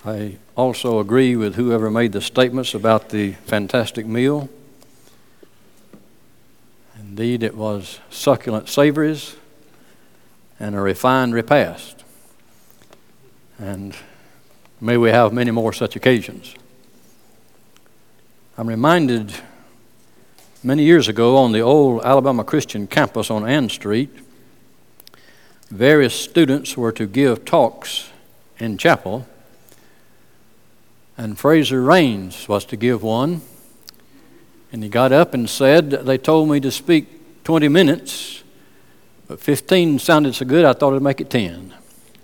I also agree with whoever made the statements about the fantastic meal. Indeed, it was succulent savories and a refined repast. And may we have many more such occasions. I'm reminded many years ago on the old Alabama Christian campus on Ann Street, various students were to give talks in chapel, and Fraser Raines was to give one. And he got up and said, they told me to speak 20 minutes, but 15 sounded so good I thought I'd make it 10.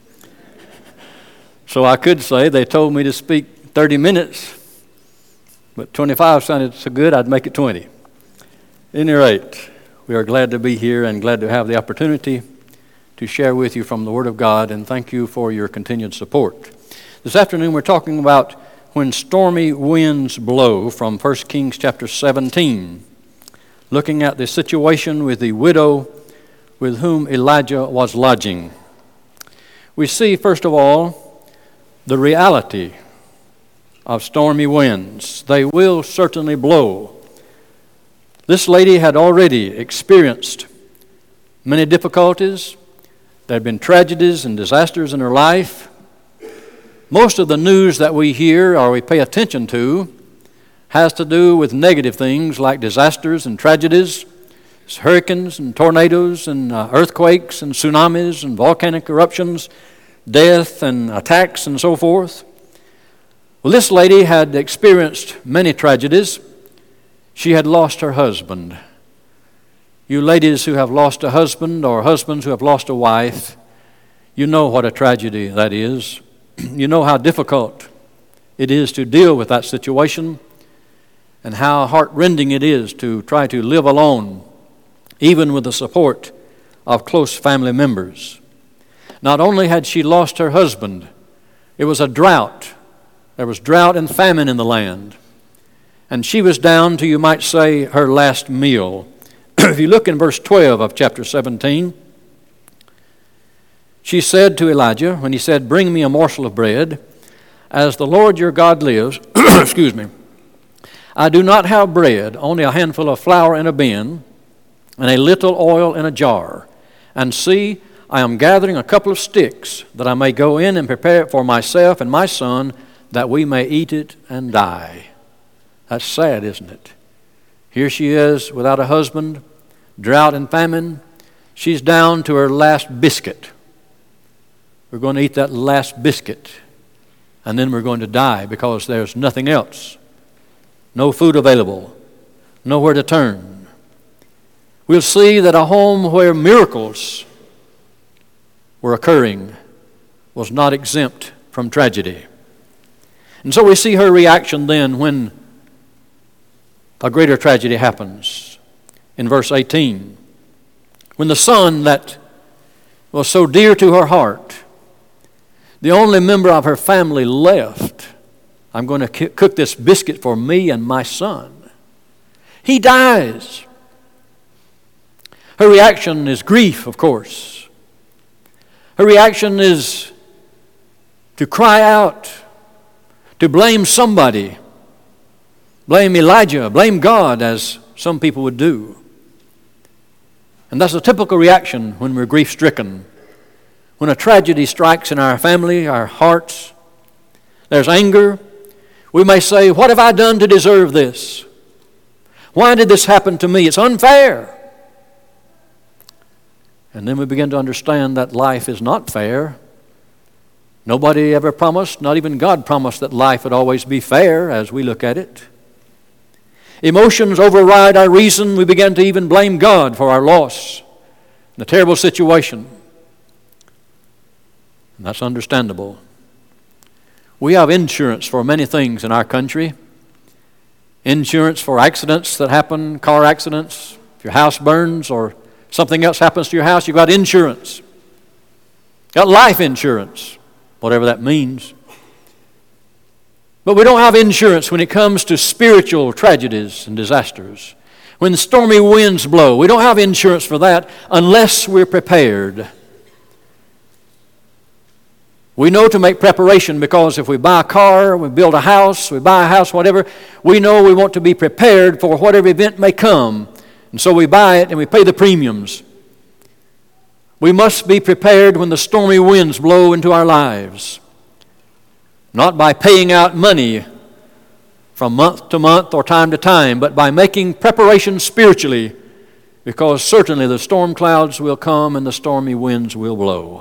So I could say they told me to speak 30 minutes, but 25 sounded so good I'd make it 20. At any rate, we are glad to be here and glad to have the opportunity to share with you from the Word of God, and thank you for your continued support. This afternoon we're talking about when stormy winds blow from 1 Kings chapter 17, looking at the situation with the widow with whom Elijah was lodging. We see, first of all, the reality of stormy winds. They will certainly blow. This lady had already experienced many difficulties. There had been tragedies and disasters in her life. Most of the news that we hear or we pay attention to has to do with negative things like disasters and tragedies, hurricanes and tornadoes and earthquakes and tsunamis and volcanic eruptions, death and attacks and so forth. Well, this lady had experienced many tragedies. She had lost her husband. You ladies who have lost a husband or husbands who have lost a wife, you know what a tragedy that is. You know how difficult it is to deal with that situation and how heartrending it is to try to live alone, even with the support of close family members. Not only had she lost her husband, it was a drought. There was drought and famine in the land. And she was down to, you might say, her last meal. If you look in verse 12 of chapter 17, she said to Elijah, when he said, "Bring me a morsel of bread, as the Lord your God lives," excuse me, "I do not have bread, only a handful of flour in a bin, and a little oil in a jar. And see, I am gathering a couple of sticks, that I may go in and prepare it for myself and my son, that we may eat it and die." That's sad, isn't it? Here she is without a husband, drought and famine. She's down to her last biscuit. We're going to eat that last biscuit, and then we're going to die because there's nothing else. No food available, nowhere to turn. We'll see that a home where miracles were occurring was not exempt from tragedy. And so we see her reaction then when a greater tragedy happens. In verse 18, when the son that was so dear to her heart, the only member of her family left, I'm going to cook this biscuit for me and my son, he dies. Her reaction is grief, of course. Her reaction is to cry out, to blame somebody, blame Elijah, blame God, as some people would do. And that's a typical reaction when we're grief-stricken. When a tragedy strikes in our family, our hearts, there's anger. We may say, "What have I done to deserve this? Why did this happen to me? It's unfair." And then we begin to understand that life is not fair. Nobody ever promised, not even God promised, that life would always be fair as we look at it. Emotions override our reason. We begin to even blame God for our loss, the terrible situation. And that's understandable. We have insurance for many things in our country. Insurance for accidents that happen, car accidents. If your house burns or something else happens to your house, you've got insurance. Got life insurance, whatever that means. But we don't have insurance when it comes to spiritual tragedies and disasters. When stormy winds blow, we don't have insurance for that unless we're prepared. We know to make preparation because if we buy a car, we build a house, we buy a house, whatever, we know we want to be prepared for whatever event may come. And so we buy it and we pay the premiums. We must be prepared when the stormy winds blow into our lives. Not by paying out money from month to month or time to time, but by making preparation spiritually, because certainly the storm clouds will come and the stormy winds will blow.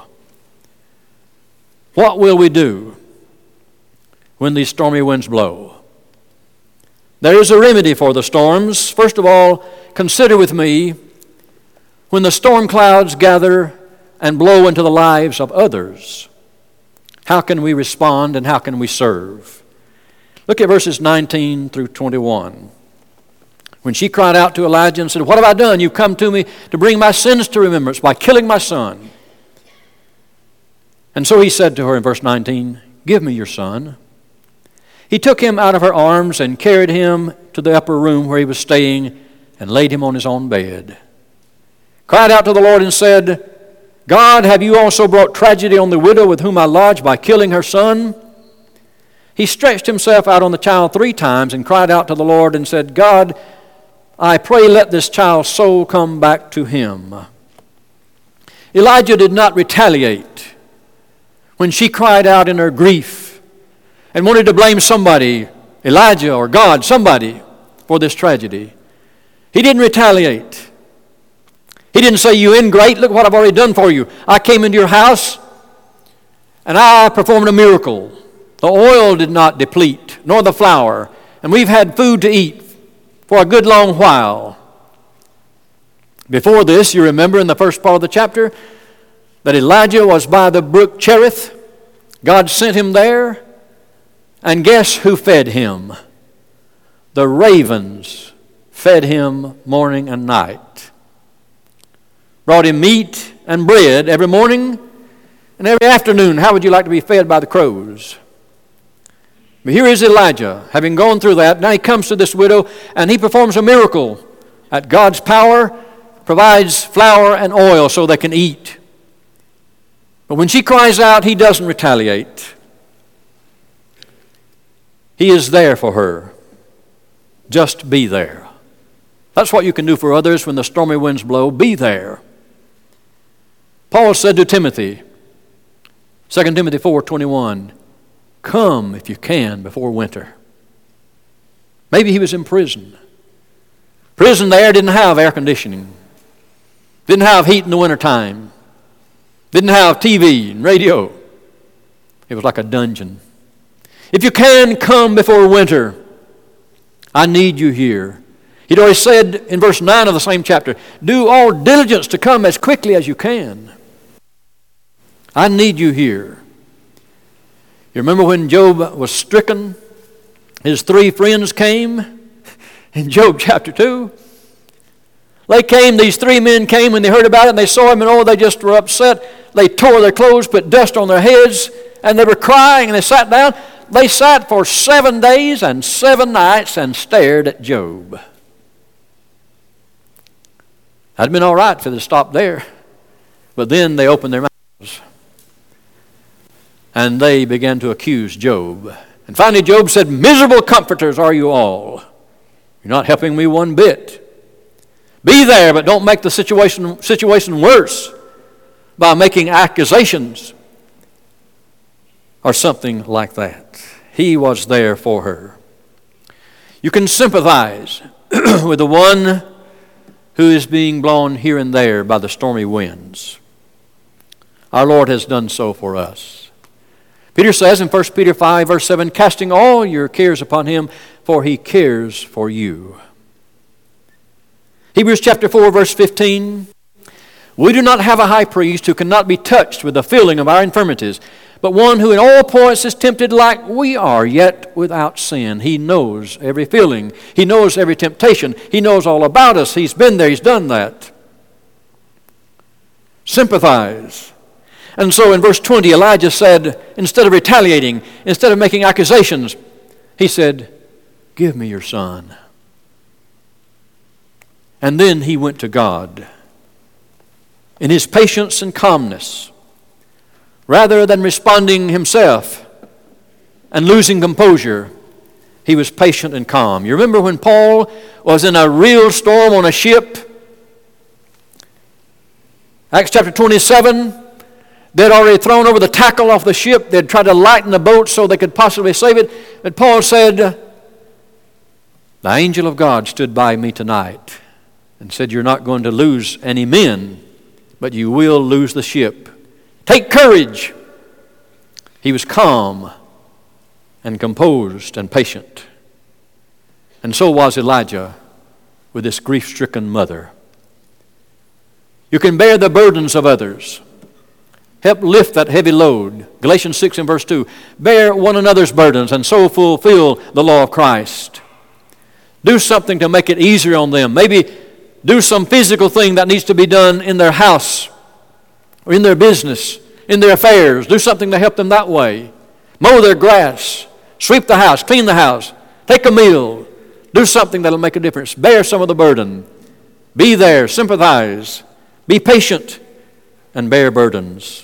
What will we do when these stormy winds blow? There is a remedy for the storms. First of all, consider with me when the storm clouds gather and blow into the lives of others. How can we respond and how can we serve? Look at verses 19 through 21. When she cried out to Elijah and said, "What have I done? You've come to me to bring my sins to remembrance by killing my son." And so he said to her in verse 19, "Give me your son." He took him out of her arms and carried him to the upper room where he was staying and laid him on his own bed. Cried out to the Lord and said, "God, have you also brought tragedy on the widow with whom I lodged by killing her son?" He stretched himself out on the child 3 times and cried out to the Lord and said, "God, I pray let this child's soul come back to him." Elijah did not retaliate when she cried out in her grief and wanted to blame somebody, Elijah or God, somebody, for this tragedy. He didn't retaliate. He didn't say, "You ingrate, look what I've already done for you. I came into your house and I performed a miracle. The oil did not deplete, nor the flour, and we've had food to eat for a good long while." Before this, you remember in the first part of the chapter that Elijah was by the brook Cherith. God sent him there, and guess who fed him? The ravens fed him morning and night. Brought him meat and bread every morning and every afternoon. How would you like to be fed by the crows? But here is Elijah, having gone through that. Now he comes to this widow and he performs a miracle. That God's power provides flour and oil so they can eat. But when she cries out, he doesn't retaliate. He is there for her. Just be there. That's what you can do for others when the stormy winds blow. Be there. Paul said to Timothy, 2 Timothy 4:21, "Come if you can before winter." Maybe he was in prison. Prison there didn't have air conditioning. Didn't have heat in the wintertime. Didn't have TV and radio. It was like a dungeon. If you can come before winter, I need you here. He'd always said in verse 9 of the same chapter, "Do all diligence to come as quickly as you can." I need you here. You remember when Job was stricken? His 3 friends came in Job chapter 2. They came, these 3 men came when they heard about it and they saw him and they just were upset. They tore their clothes, put dust on their heads, and they were crying and they sat down. They sat for 7 days and 7 nights and stared at Job. That'd been all right if they'd stopped there. But then they opened their mouths and they began to accuse Job. And finally Job said, "Miserable comforters are you all. You're not helping me one bit. Be there, but don't make the situation worse by making accusations," or something like that. He was there for her. You can sympathize with the one who is being blown here and there by the stormy winds. Our Lord has done so for us. Peter says in 1 Peter 5, verse 7, "Casting all your cares upon him, for he cares for you." Hebrews chapter 4, verse 15, "We do not have a high priest who cannot be touched with the feeling of our infirmities, but one who in all points is tempted like we are, yet without sin." He knows every feeling. He knows every temptation. He knows all about us. He's been there. He's done that. Sympathize. And so in verse 20, Elijah said, instead of retaliating, instead of making accusations, he said, "Give me your son." And then he went to God. In his patience and calmness, rather than responding himself and losing composure, he was patient and calm. You remember when Paul was in a real storm on a ship? Acts chapter 27, they'd already thrown over the tackle off the ship. They'd tried to lighten the boat so they could possibly save it. But Paul said, the angel of God stood by me tonight and said, you're not going to lose any men, but you will lose the ship. Take courage. He was calm and composed and patient. And so was Elijah with this grief-stricken mother. You can bear the burdens of others. Help lift that heavy load. Galatians 6 and verse 2. Bear one another's burdens and so fulfill the law of Christ. Do something to make it easier on them. Maybe do some physical thing that needs to be done in their house or in their business, in their affairs. Do something to help them that way. Mow their grass. Sweep the house. Clean the house. Take a meal. Do something that'll make a difference. Bear some of the burden. Be there. Sympathize. Be patient and bear burdens.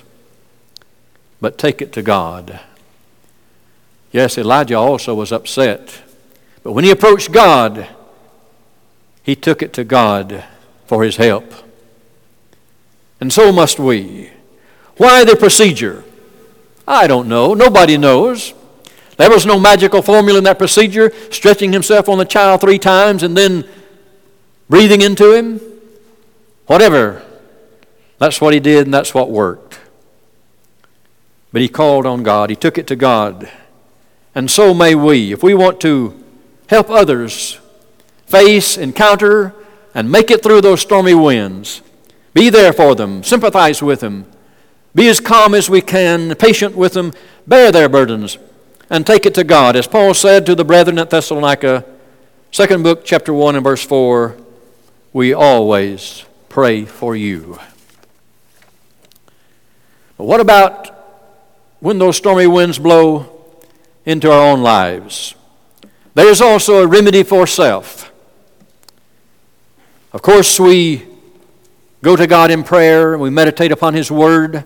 But take it to God. Yes, Elijah also was upset. But when he approached God, he took it to God for his help. And so must we. Why the procedure? I don't know. Nobody knows. There was no magical formula in that procedure, stretching himself on the child 3 times and then breathing into him. Whatever. That's what he did and that's what worked. But he called on God. He took it to God. And so may we. If we want to help others face, encounter, and make it through those stormy winds, be there for them, sympathize with them, be as calm as we can, patient with them, bear their burdens, and take it to God. As Paul said to the brethren at Thessalonica, 2nd book, chapter 1 and verse 4, we always pray for you. But what about when those stormy winds blow into our own lives? There's also a remedy for self. Of course, we go to God in prayer, we meditate upon His Word.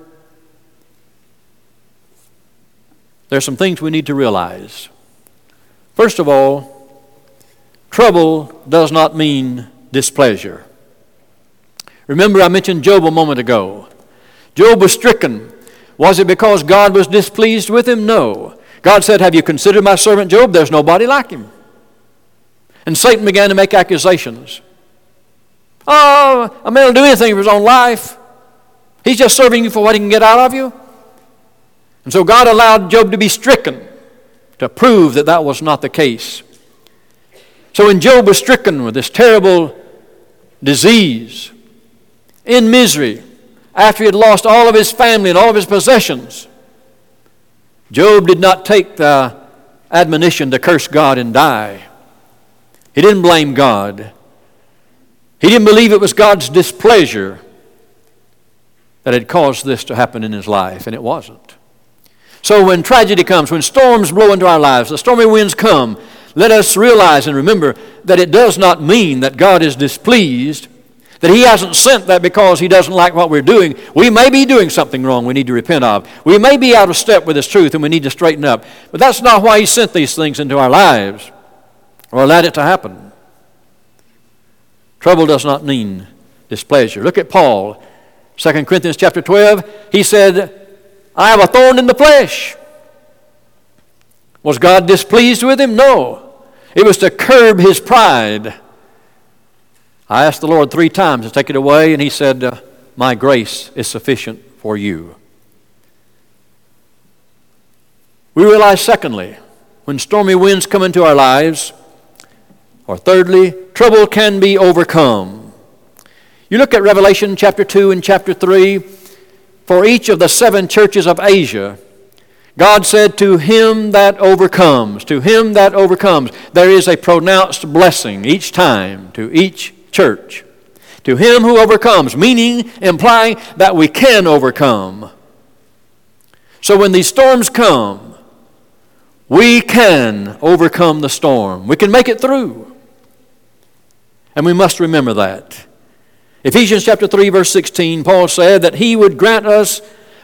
There's some things we need to realize. First of all, trouble does not mean displeasure. Remember, I mentioned Job a moment ago. Job was stricken. Was it because God was displeased with him? No. God said, have you considered my servant Job? There's nobody like him. And Satan began to make accusations. Oh, a man will do anything for his own life. He's just serving you for what he can get out of you. And so God allowed Job to be stricken to prove that that was not the case. So when Job was stricken with this terrible disease, in misery, after he had lost all of his family and all of his possessions, Job did not take the admonition to curse God and die. He didn't blame God. He didn't believe it was God's displeasure that had caused this to happen in his life, and it wasn't. So when tragedy comes, when storms blow into our lives, the stormy winds come, let us realize and remember that it does not mean that God is displeased, that He hasn't sent that because He doesn't like what we're doing. We may be doing something wrong we need to repent of. We may be out of step with His truth and we need to straighten up. But that's not why He sent these things into our lives or allowed it to happen. Trouble does not mean displeasure. Look at Paul, 2 Corinthians chapter 12. He said, I have a thorn in the flesh. Was God displeased with him? No. It was to curb his pride. I asked the Lord 3 times to take it away, and He said, my grace is sufficient for you. We realize, secondly, when stormy winds come into our lives, or thirdly, trouble can be overcome. You look at Revelation chapter 2 and chapter 3, for each of the 7 churches of Asia, God said, to him that overcomes, there is a pronounced blessing each time to each church. To him who overcomes, meaning, implying that we can overcome. So when these storms come, we can overcome the storm. We can make it through. And we must remember that. Ephesians chapter 3, verse 16, Paul said that He would grant us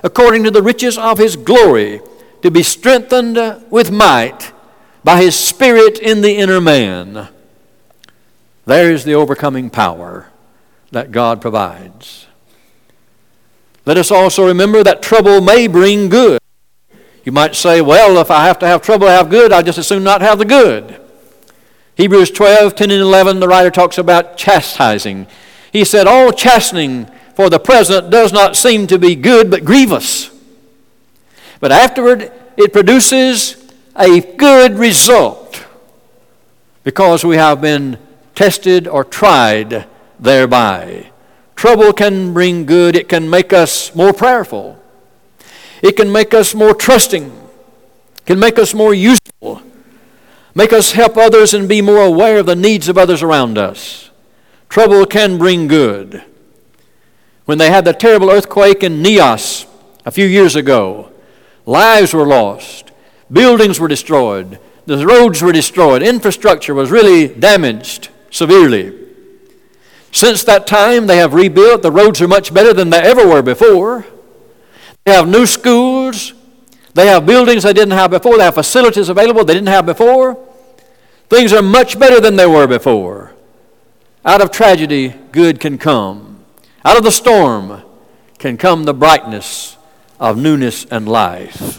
according to the riches of His glory, to be strengthened with might by His Spirit in the inner man. There is the overcoming power that God provides. Let us also remember that trouble may bring good. You might say, well, if I have to have trouble to have good, I'd just as soon not have the good. Hebrews 12, 10 and 11, the writer talks about chastising. He said, all chastening for the present does not seem to be good, but grievous. But afterward, it produces a good result, because we have been tested or tried thereby. Trouble can bring good. It can make us more prayerful. It can make us more trusting. It can make us more useful. Make us help others and be more aware of the needs of others around us. Trouble can bring good. When they had the terrible earthquake in Nias a few years ago, lives were lost. Buildings were destroyed. The roads were destroyed. Infrastructure was really damaged severely. Since that time, they have rebuilt. The roads are much better than they ever were before. They have new schools. They have buildings they didn't have before. They have facilities available they didn't have before. Things are much better than they were before. Out of tragedy, good can come. Out of the storm can come the brightness of newness and life.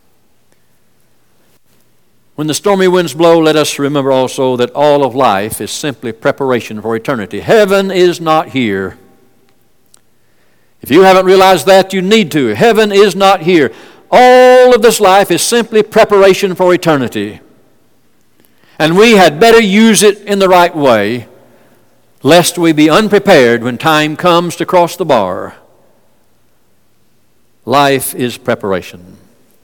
When the stormy winds blow, let us remember also that all of life is simply preparation for eternity. Heaven is not here. If you haven't realized that, you need to. Heaven is not here. All of this life is simply preparation for eternity. And we had better use it in the right way, lest we be unprepared when time comes to cross the bar. Life is preparation.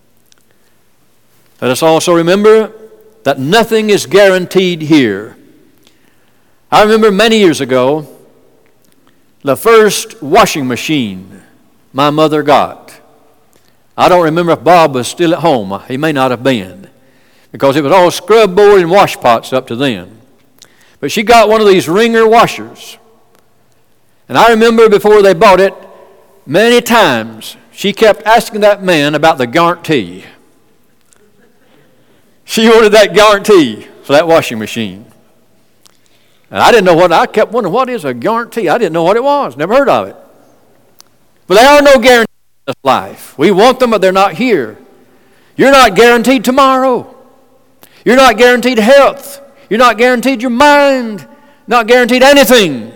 Let us also remember that nothing is guaranteed here. I remember many years ago, the first washing machine my mother got. I don't remember if Bob was still at home. He may not have been, because it was all scrub board and wash pots up to then. But she got one of these wringer washers. And I remember before they bought it, many times she kept asking that man about the guarantee. She wanted that guarantee for that washing machine. And I didn't know I kept wondering, what is a guarantee? I didn't know what it was. Never heard of it. But there are no guarantees in this life. We want them, but they're not here. You're not guaranteed tomorrow. You're not guaranteed health. You're not guaranteed your mind. Not guaranteed anything.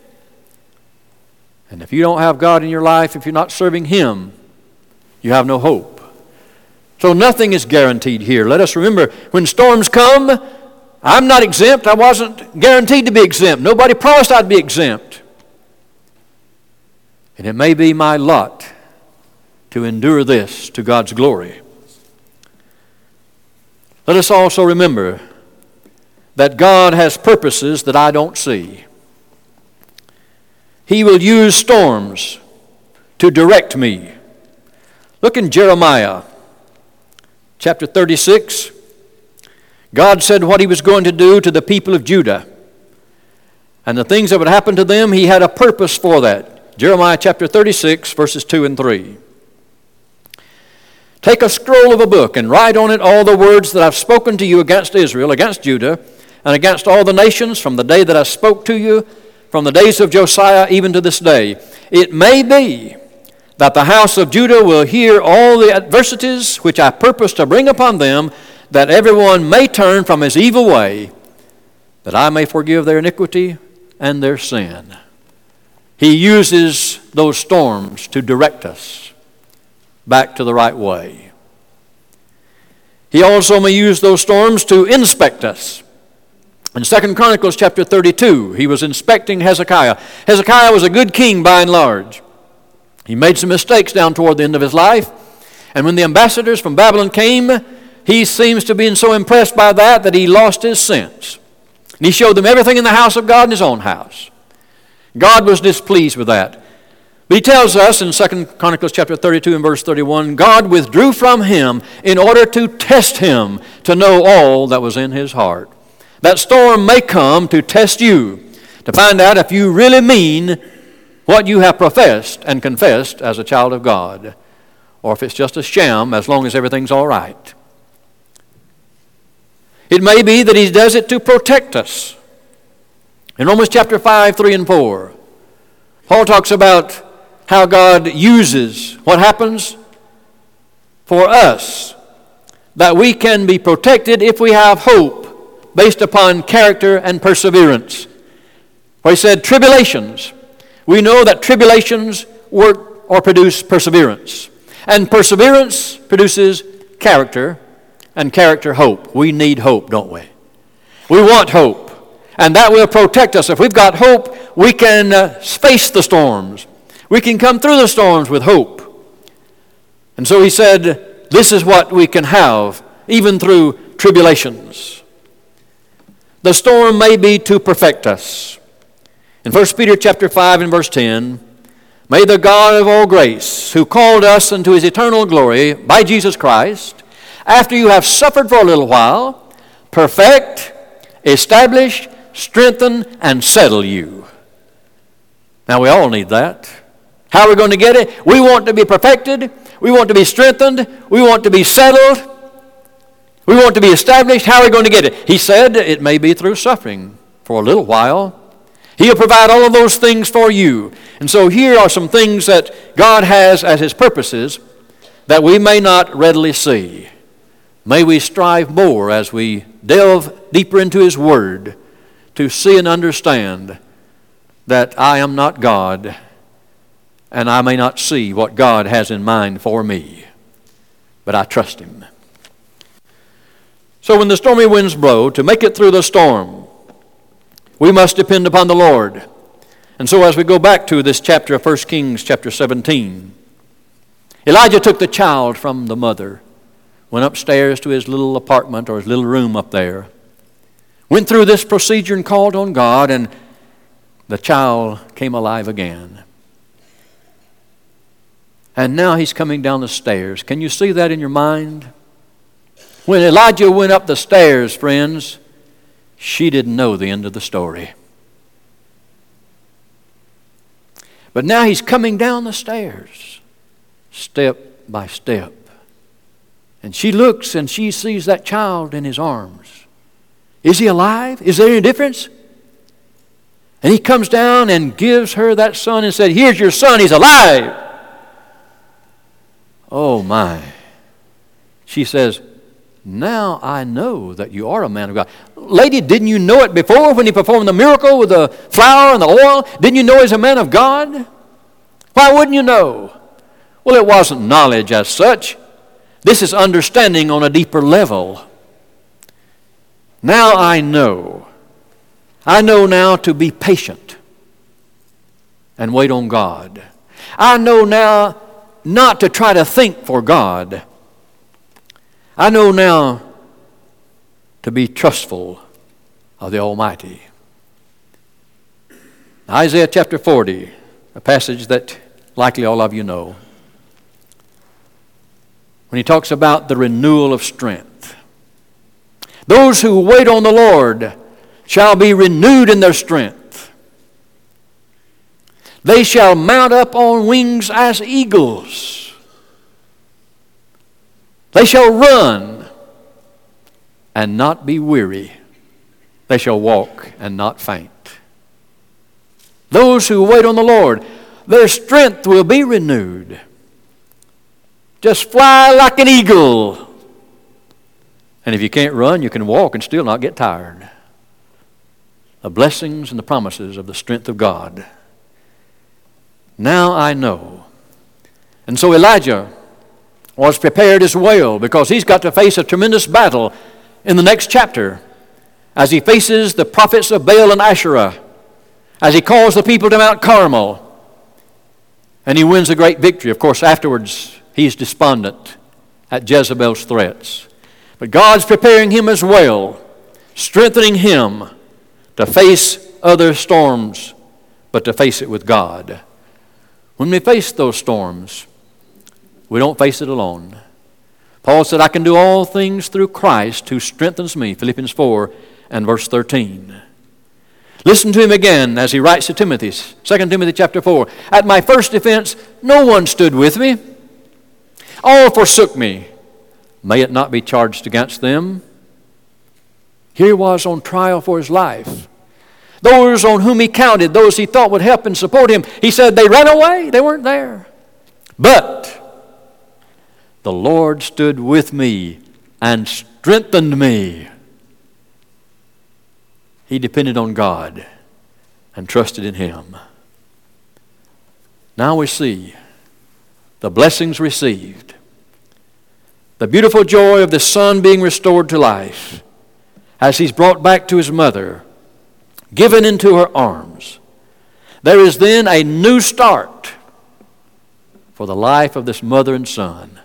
And if you don't have God in your life, if you're not serving Him, you have no hope. So nothing is guaranteed here. Let us remember, when storms come, I'm not exempt. I wasn't guaranteed to be exempt. Nobody promised I'd be exempt. And it may be my lot to endure this to God's glory. Let us also remember that God has purposes that I don't see. He will use storms to direct me. Look in Jeremiah chapter 36. God said what He was going to do to the people of Judah. And the things that would happen to them, He had a purpose for that. Jeremiah chapter 36, verses 2 and 3. Take a scroll of a book and write on it all the words that I've spoken to you against Israel, against Judah, and against all the nations from the day that I spoke to you, from the days of Josiah even to this day. It may be that the house of Judah will hear all the adversities which I purpose to bring upon them, that everyone may turn from his evil way, that I may forgive their iniquity and their sin. He uses those storms to direct us back to the right way. He also may use those storms to inspect us. In 2 Chronicles chapter 32, he was inspecting Hezekiah. Hezekiah was a good king by and large. He made some mistakes down toward the end of his life. And when the ambassadors from Babylon came, he seems to be so impressed by that he lost his sense. And he showed them everything in the house of God in his own house. God was displeased with that. But he tells us in 2 Chronicles chapter 32 and verse 31, God withdrew from him in order to test him, to know all that was in his heart. That storm may come to test you, to find out if you really mean what you have professed and confessed as a child of God. or if it's just a sham, as long as everything's all right. It may be that he does it to protect us. In Romans chapter 5, 3 and 4, Paul talks about how God uses what happens for us, that we can be protected if we have hope based upon character and perseverance. Where he said, tribulations. We know that tribulations work or produce perseverance. And perseverance produces character, and character hope. We need hope, don't we? We want hope. And that will protect us. If we've got hope, we can face the storms. We can come through the storms with hope. And so he said, this is what we can have, even through tribulations. The storm may be to perfect us. In 1 Peter chapter 5 and verse 10, may the God of all grace, who called us unto his eternal glory by Jesus Christ, after you have suffered for a little while, perfect, establish, strengthen, and settle you. Now we all need that. How are we going to get it? We want to be perfected. We want to be strengthened. We want to be settled. We want to be established. How are we going to get it? He said it may be through suffering for a little while. He'll provide all of those things for you. And so here are some things that God has as his purposes that we may not readily see. May we strive more as we delve deeper into his word to see and understand that I am not God, and I may not see what God has in mind for me, but I trust him. So when the stormy winds blow, to make it through the storm, we must depend upon the Lord. And so as we go back to this chapter of 1 Kings chapter 17, Elijah took the child from the mother, went upstairs to his little apartment or his little room up there, went through this procedure and called on God, and the child came alive again. And now he's coming down the stairs. Can you see that in your mind? When Elijah went up the stairs, friends, she didn't know the end of the story. But now he's coming down the stairs, step by step. And she looks and she sees that child in his arms. Is he alive? Is there any difference? And he comes down and gives her that son and said, here's your son, he's alive. Oh my. She says, now I know that you are a man of God. Lady, didn't you know it before when he performed the miracle with the flour and the oil? Didn't you know he's a man of God? Why wouldn't you know? Well, it wasn't knowledge as such. This is understanding on a deeper level. Now I know. I know now to be patient and wait on God. I know now not to try to think for God. I know now to be trustful of the Almighty. Isaiah chapter 40, a passage that likely all of you know. When he talks about the renewal of strength. Those who wait on the Lord shall be renewed in their strength. They shall mount up on wings as eagles. They shall run and not be weary. They shall walk and not faint. Those who wait on the Lord, their strength will be renewed. Just fly like an eagle. And if you can't run, you can walk and still not get tired. The blessings and the promises of the strength of God. Now I know. And so Elijah was prepared as well, because he's got to face a tremendous battle in the next chapter as he faces the prophets of Baal and Asherah, as he calls the people to Mount Carmel, and he wins a great victory. Of course, afterwards, he's despondent at Jezebel's threats. But God's preparing him as well, strengthening him to face other storms, but to face it with God. When we face those storms, we don't face it alone. Paul said, I can do all things through Christ who strengthens me, Philippians 4 and verse 13. Listen to him again as he writes to Timothy, 2 Timothy chapter 4. At my first defense, no one stood with me. all forsook me. May it not be charged against them. Here he was on trial for his life. Those on whom he counted, those he thought would help and support him, he said they ran away. They weren't there. But the Lord stood with me and strengthened me. He depended on God and trusted in Him. Now we see the blessings received, the beautiful joy of the son being restored to life as he's brought back to his mother, given into her arms. There is then a new start for the life of this mother and son.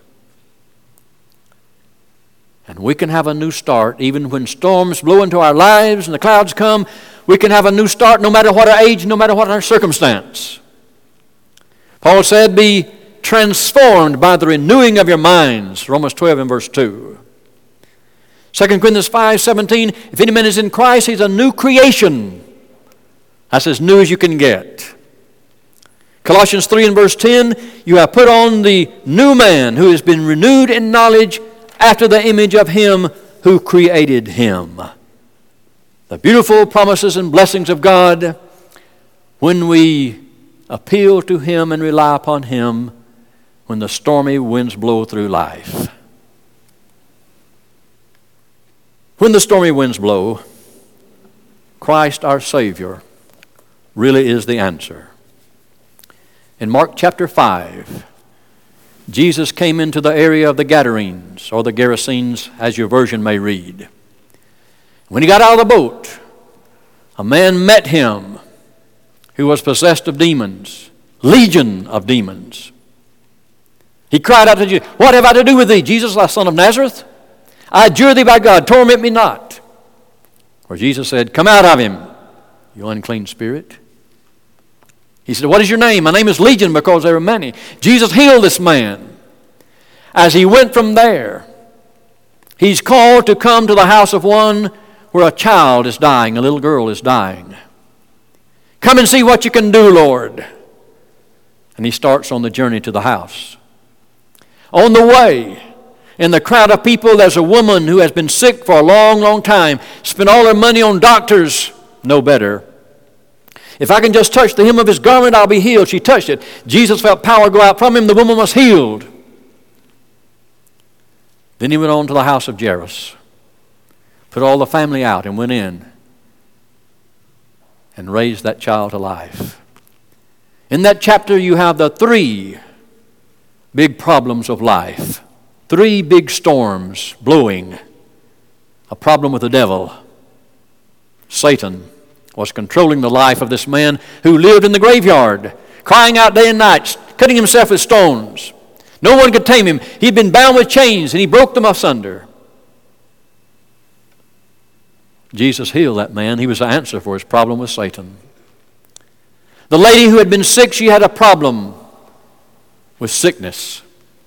And we can have a new start even when storms blow into our lives and the clouds come. We can have a new start no matter what our age, no matter what our circumstance. Paul said, be transformed by the renewing of your minds. Romans 12 and verse 2. 2 Corinthians 5:17, if any man is in Christ, he's a new creation. That's as new as you can get. Colossians 3 and verse 10, you have put on the new man who has been renewed in knowledge after the image of him who created him. The beautiful promises and blessings of God when we appeal to Him and rely upon Him when the stormy winds blow through life. When the stormy winds blow, Christ our Savior really is the answer. In Mark chapter 5, Jesus came into the area of the Gadarenes, or the Gerasenes, as your version may read. When he got out of the boat, a man met him who was possessed of demons, legion of demons. He cried out to Jesus, what have I to do with thee, Jesus, thou son of Nazareth? I adjure thee by God, torment me not. Where Jesus said, come out of him, you unclean spirit. He said, what is your name? My name is Legion, because there are many. Jesus healed this man. As he went from there, he's called to come to the house of one where a child is dying, a little girl is dying. Come and see what you can do, Lord. And he starts on the journey to the house. On the way, in the crowd of people, there's a woman who has been sick for a long, long time, spent all her money on doctors, no better. If I can just touch the hem of his garment, I'll be healed. She touched it. Jesus felt power go out from him. The woman was healed. Then he went on to the house of Jairus, put all the family out and went in and raised that child to life. In that chapter, you have the three big problems of life. Three big storms blowing. A problem with the devil. Satan was controlling the life of this man who lived in the graveyard, crying out day and night, cutting himself with stones. No one could tame him. He'd been bound with chains, and he broke them asunder. Jesus healed that man. He was the answer for his problem with Satan. The lady who had been sick, she had a problem with sickness.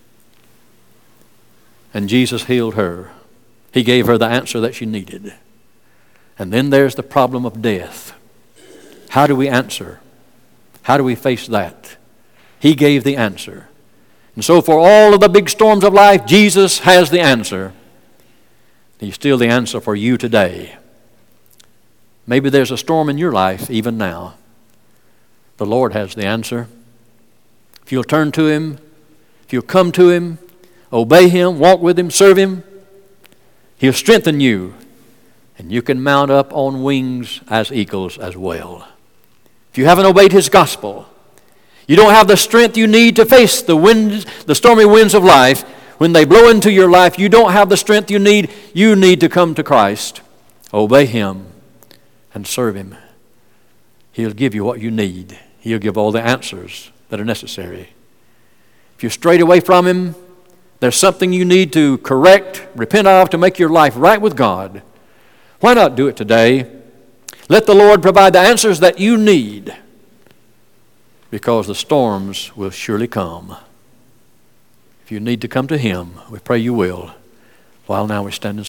And Jesus healed her. He gave her the answer that she needed. And then there's the problem of death. How do we answer? How do we face that? He gave the answer. And so for all of the big storms of life, Jesus has the answer. He's still the answer for you today. Maybe there's a storm in your life even now. The Lord has the answer. If you'll turn to Him, if you'll come to Him, obey Him, walk with Him, serve Him, He'll strengthen you. And you can mount up on wings as eagles as well. If you haven't obeyed His gospel, you don't have the strength you need to face the winds, the stormy winds of life. When they blow into your life, you don't have the strength you need. You need to come to Christ, obey Him, and serve Him. He'll give you what you need. He'll give all the answers that are necessary. If you're strayed away from Him, there's something you need to correct, repent of, to make your life right with God. Why not do it today? Let the Lord provide the answers that you need, because the storms will surely come. If you need to come to Him, we pray you will. While now we stand and sing.